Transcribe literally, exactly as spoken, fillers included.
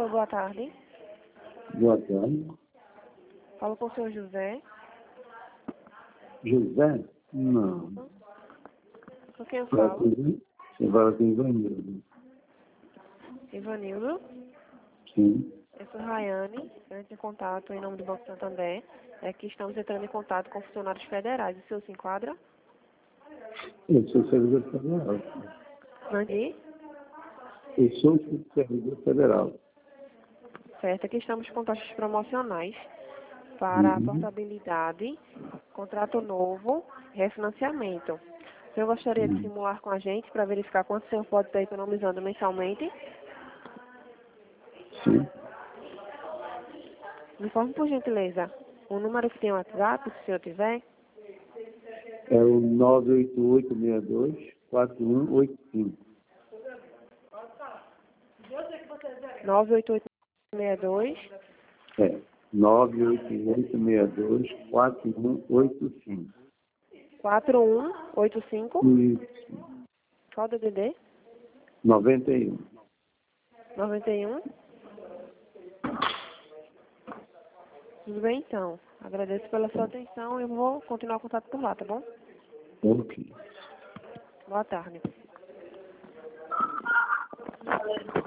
Alô, boa tarde. Boa tarde. Falo com o senhor José. José? Não. Com quem eu Fala falo? com- Você fala com Ivanildo. Ivanildo. Sim. Eu sou Rayane. Eu entro em contato em nome do Banco Santander. É que estamos entrando em contato com funcionários federais. O senhor se enquadra? Eu sou servidor federal. Mande. Eu sou servidor federal. Certo. Aqui estamos com taxas promocionais para a Uhum. portabilidade, contrato novo, refinanciamento. O senhor gostaria de Uhum. simular com a gente para verificar quanto o senhor pode estar economizando mensalmente? Sim. Me informe, por gentileza, o número que tem o WhatsApp, se o senhor tiver. É o nove oito oito seis dois quatro um oito cinco. nove oito oito seis dois. É. nove oito oito seis dois quatro um oito cinco. quatro um oito cinco. Isso. Qual o D D D? noventa e um. noventa e um. Tudo bem, então. Agradeço pela sua atenção. Eu vou continuar o contato por lá, tá bom? Ok. Boa tarde.